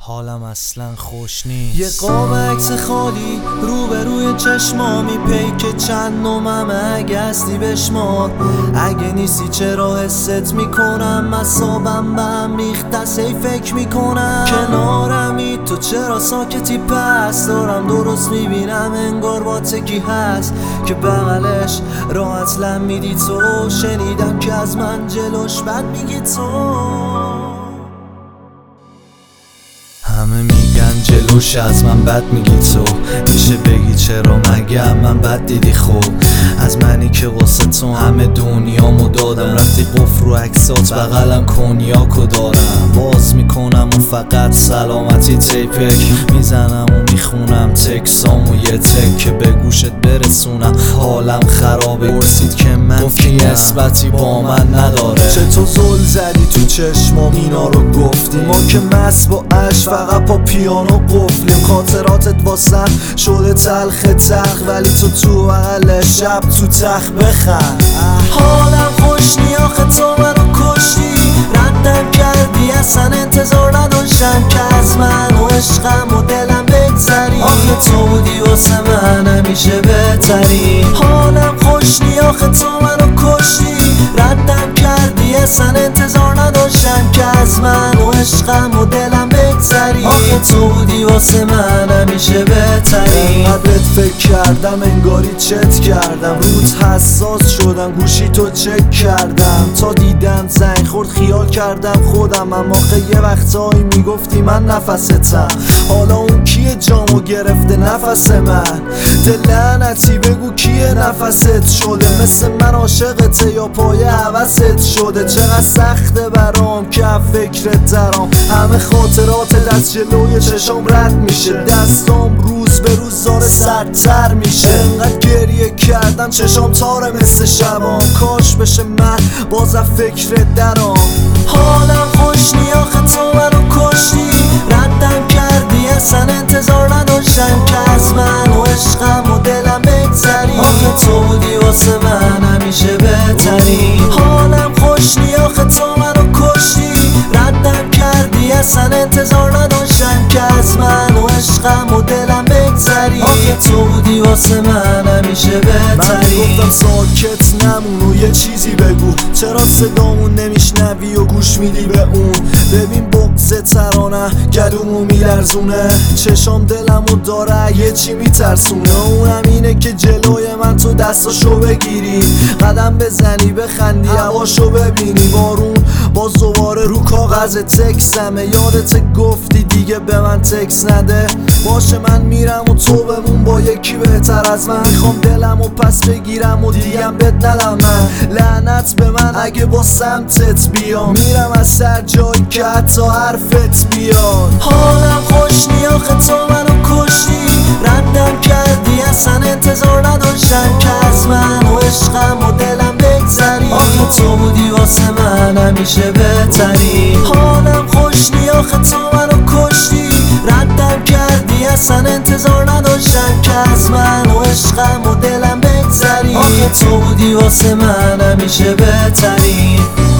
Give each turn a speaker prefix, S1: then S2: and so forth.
S1: حالم اصلا خوش نیست.
S2: یه قاب عکس خالی روبروی چشمامی، پیک چند نومم اگه هستی بشمار. اگه نیستی چرا حست میکنم، اعصابم به هم ریخت سی فکر میکنم. کنارمی تو چرا ساکتی، پس دارم درست میبینم انگار با تکی هست که بغلش راحت لم میدی تو. شنیدم که از من جلوش بد میگی تو.
S1: همه میگن جلوش از من بد میگی تو، میشه بگی چرا مگه من بد دیدی؟ خوب از منی که واسه تو همه دنیامو دادم، رفتی قفل رو عکسات بغلم کنیاکو دارم. باز میکنم و فقط سلامتی تیپک میزنم و میخونم تکسامو یه تک که به گوشت برسونم. حالم خرابه پرسید که من گفتی نسبتی با من نداره.
S2: چطور زل زدی تو چشمام اینا رو گفتی، ما که مست با عشق فقط پا پیانو قفلیم. خاطراتت واسم شده تلخ ولی تو بغل شب تو تخت بخند. حالم خوش نی آخه تو منو کشتی، ردم کردی اصلا انتظار نداشتم که از من و عشقم و دلم بگذری. آخه تو بودی واسه من همیشه بهتری. حالم خوش نی آخه تو منو کشتی، ردم کردی اصلا انتظار نداشتم که از من و عشقم و دلم بگذری. آخه تو بودی واسه من همیشه بهتری. قدرت فکر کردم انگاری چت کردم، روت حساس شدم گوشی تو چک کردم. تا دیدم زنگ خورد خیال کردم خودم، اما آخه یه وقتایی میگفتی من نفستم. حالا اون کیه جامو گرفته نفس من؟ دل لعنتی بگو کیه نفست شده؟ مثل من عاشقته یا پای حوست شده؟ چقدر سخته برام که فکرت درام، همه خاطرات دست جلوی چشام رد میشه. دستام روز به روز زار سردتر میشه. انقدر گریه کردم چشام تاره مثل شبام، کاش بشه من بازم فکرت درام. حالم خوش نی آخه تو منو کشتی، ردم کردی اصلا انتظار نداشتم که از من و عشقم و دلم بگذری. آخه تو بودی واسه من همیشه بهتری. حالم خوش نی آخه تو منو کشتی، ردم کردی اصلا انتظار نداشتم که از من و عشقم و دلم بگذری. آخه تو بودی واسه من همیشه بهتری. من گفتم ساکت نمون و یه چیزی بگو، چرا صدامون نمیشنوی و گوش میدی به اون؟ ببین بغض ترانه گلومو میلرزونه، چشام دلمو داره یه چی میترسونه. اونم اینه که جلوی من تو دستاشو بگیری، قدم بزنی بخندی هواشو ببینی. بارون باز دوباره رو کاغذ تکسمه، یادت گفتی دیگه به من تکس نده. باشه من میرم و تو بمون با یکی بهتر از من. میخوام دلم و پس بگیرم و دیگم بد ندم من. لعنت به من اگه با سمتت بیام، میرم از سر جایی که حتی حرفت بیاد. حالم خوش نی آخه تو منو کشتی، ردم کردی اصلا انتظار نداشتم که از من و عشقم و دلم بگذری. آخه تو بودی واسه من همیشه بهتری. حالم خوش نی آخه تو منو کشتی، ردم کردی اصلا انتظار نداشتم که از من و عشقم و دلم بگذری. آخه تو بودی واسه من همیشه بهتری.